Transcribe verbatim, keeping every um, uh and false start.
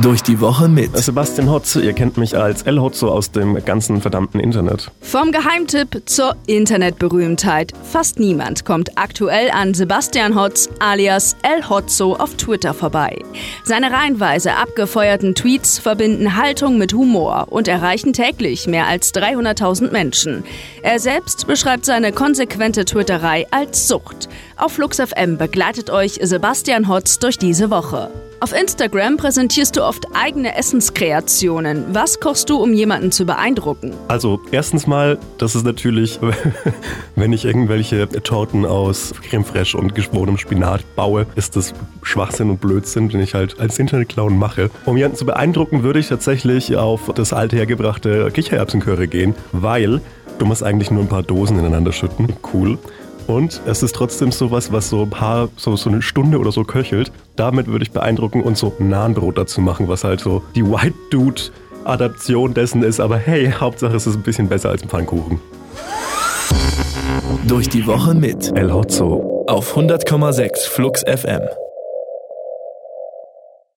Durch die Woche mit Sebastian Hotz, ihr kennt mich als El Hotzo aus dem ganzen verdammten Internet. Vom Geheimtipp zur Internetberühmtheit. Fast niemand kommt aktuell an Sebastian Hotz alias El Hotzo auf Twitter vorbei. Seine reihenweise abgefeuerten Tweets verbinden Haltung mit Humor und erreichen täglich mehr als dreihunderttausend Menschen. Er selbst beschreibt seine konsequente Twitterei als Sucht. Auf Flux F M begleitet euch Sebastian Hotz durch diese Woche. Auf Instagram präsentierst du oft eigene Essenskreationen. Was kochst du, um jemanden zu beeindrucken? Also erstens mal, das ist natürlich, wenn ich irgendwelche Torten aus Creme fraiche und geschworenem Spinat baue, ist das Schwachsinn und Blödsinn, den ich halt als Internetclown mache. Um jemanden zu beeindrucken, würde ich tatsächlich auf das alte hergebrachte Kichererbsencurry gehen, weil du musst eigentlich nur ein paar Dosen ineinander schütten. Cool. Und es ist trotzdem sowas, was so ein paar, so, so eine Stunde oder so köchelt. Damit würde ich beeindrucken und so Nahenbrot dazu machen, was halt so die White Dude-Adaption dessen ist. Aber hey, Hauptsache es ist ein bisschen besser als ein Pfannkuchen. Durch die Woche mit El Hotzo auf hundert Komma sechs Flux F M.